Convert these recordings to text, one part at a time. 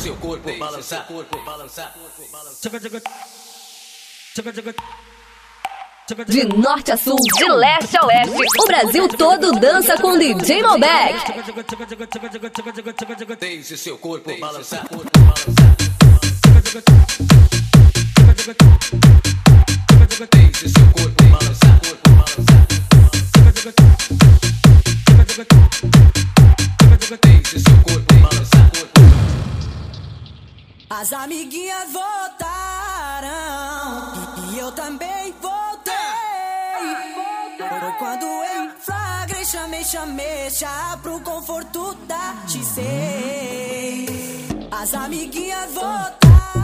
seu corpo balançar. De norte a sul, de leste a oeste, o Brasil todo dança com DJ Malbec. Deixe seu corpo balançar. Deixe seu corpo balançar. Deixe seu corpo balançar. As amiguinhas voltaram e eu também voltei. Foi quando em flagrei, chamei já pro conforto da XC. As amiguinhas voltaram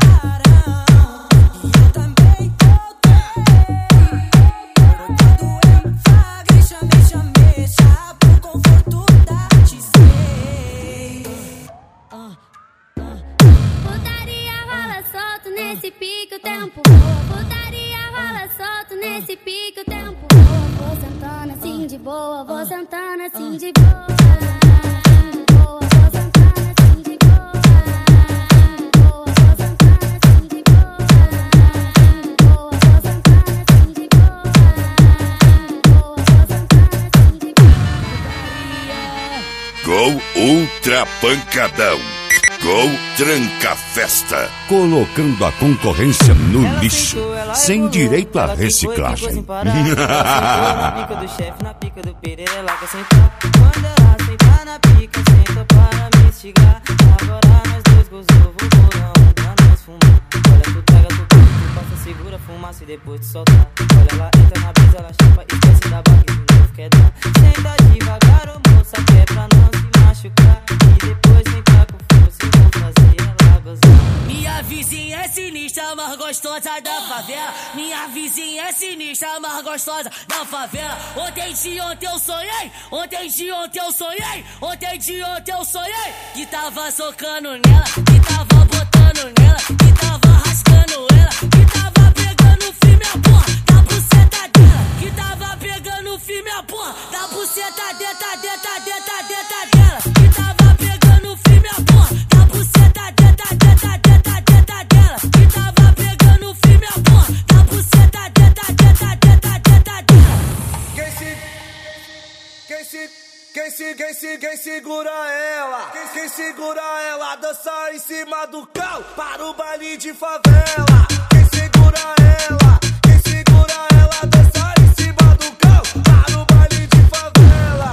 e eu também voltei. Foi quando em flagrei, chamei já pro conforto da XC. Putaria rola solto nesse pique o tempo. Putaria rola solto nesse pique o tempo. Vou sentando assim de boa, vou sentando assim de boa. Vou sentando assim de boa. Vou sentando assim de boa. Vou sentando assim de boa. Vou sentando assim de boa. Gol Ultra Pancadão. Gol Tranca Festa. Colocando a concorrência no lixo, sem direito à reciclagem. Na pica do chefe, na pica do Pereira, ela quer sentar. Quando ela sentar na pica, senta para me instigar. Agora nós dois gozou, vou bolão pra nós fumar. Olha, tu pega, tu corta, tu passa, segura a fumaça e depois te soltar. Olha, ela entra na brisa, ela chapa, esquece da barra que de novo quer dar. Senta devagar, ô moça, que é pra não se machucar. E depois senta com força e vou fazer ela gozar. Minha vizinha é sinistra, mais gostosa da favela. Minha vizinha é sinistra, mais gostosa da favela. Ontem de ontem eu sonhei, ontem de ontem eu sonhei, ontem de ontem eu sonhei que tava socando nela, que tava botando nela, que tava rasgando ela, que tava pegando firme a porra da buceta dela, que tava pegando firme a porra da buceta dentro dela, que tava pegando firme a porra da buceta dentro dela, que tava pegando firme a porra da buceta dentro dela. Quem segura ela? Quem segura ela? Dança em cima do carro para o baile de favela. Quem segura ela? Quem segura ela? Dança em cima do carro para o baile de favela.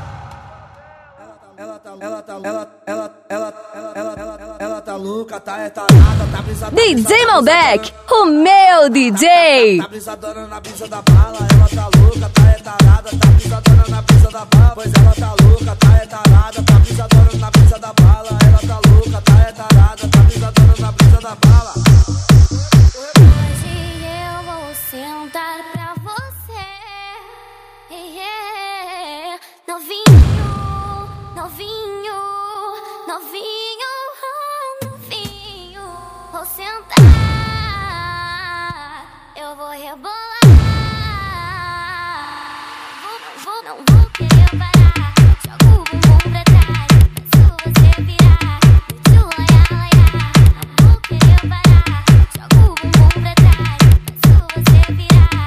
Ela tá louca, tá tarada, tá brisada. DJ Malbec, o meu DJ. Tá brisadona na brisa da bala, ela tá louca, tá tarada, tá brisadona na brisa da bala. Pois ela tá louca, tá tarada, tá brisadona na brisa da bala. Ela tá louca, tá tarada, tá brisadona na brisa da bala. Hoje eu vou sentar pra você, novinho, novinho, novinho, novinho. Vou sentar, eu vou rebolar. Não vou querer parar. Joga o bumbum pra trás, faço você virar. Não vou querer parar. Joga o bumbum pra trás, faço você virar.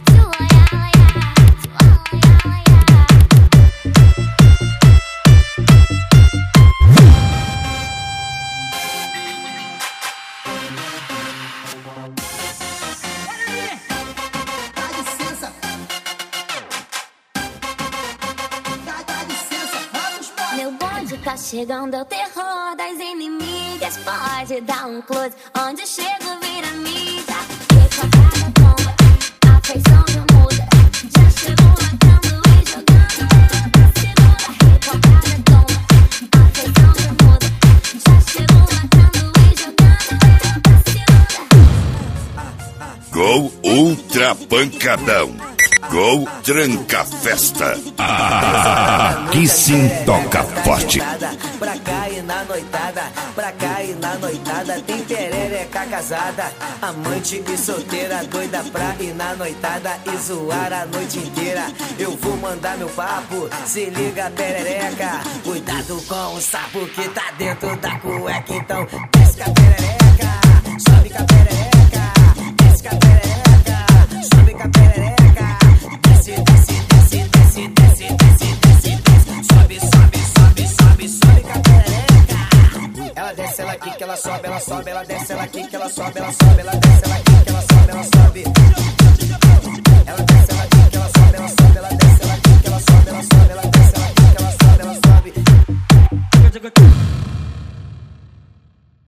Tá chegando, é o terror das inimigas. Pode dar um close, onde chego vira mídia. Recordada bomba, a feição não muda. Já chegou matando e jogando ela pra segunda. Recordada bomba, a feição não muda. Já chegou matando e jogando ela pra segunda. Gol Ultra Pancadão. Gol Tranca Festa. Aqui sim toca forte. Pra cá e na noitada, pra cá e na noitada, tem perereca casada, amante e solteira, doida pra ir na noitada e zoar a noite inteira. Eu vou mandar meu papo, se liga perereca, cuidado com o sapo que tá dentro da cueca. Então desce com a perereca, sobe com a perereca, desce com a perereca, sobe com a perereca, desce, desce, desce, desce, desce, desce, desce, desce, sobe, sobe, sobe, sobe, sobe com a perereca. Ela desce, ela quica, ela sobe, ela sobe, ela desce, ela quica, ela sobe, ela sobe, ela desce, ela quica, ela sobe, ela sobe.